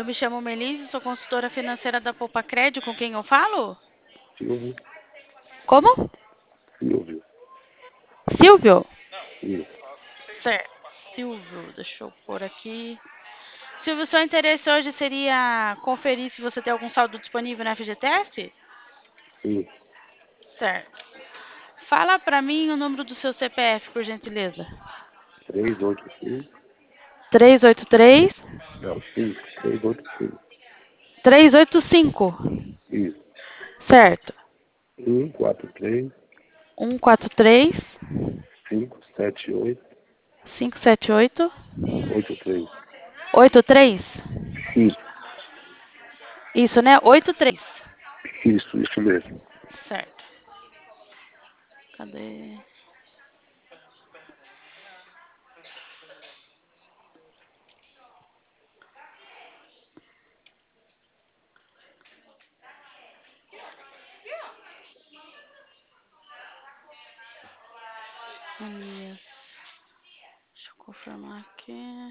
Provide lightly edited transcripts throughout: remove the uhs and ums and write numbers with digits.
me chamo Melise, sou consultora financeira da Poupa Crédito, com quem eu falo? Silvio. Como? Silvio. Silvio? Isso. Certo. Silvio, deixa eu pôr aqui. Silvio, seu interesse hoje seria conferir se você tem algum saldo disponível na FGTS? Isso. Certo. Fala para mim o número do seu CPF, por gentileza. 385. 383 Não, 5. 385. 385. Isso. Certo. 143 143 578 578 83. 83. Isso. Isso, né? 83. Isso mesmo. Certo. Cadê? Isso. Deixa eu confirmar aqui.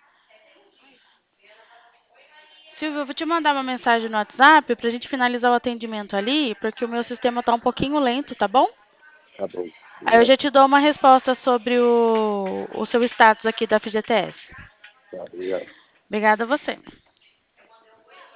Silvio, eu vou te mandar uma mensagem no WhatsApp pra gente finalizar o atendimento ali, porque o meu sistema tá um pouquinho lento, tá bom? Tá bom. Aí eu Obrigado. já te dou uma resposta sobre o seu status aqui da FGTS. Tá, obrigado. Obrigada a você.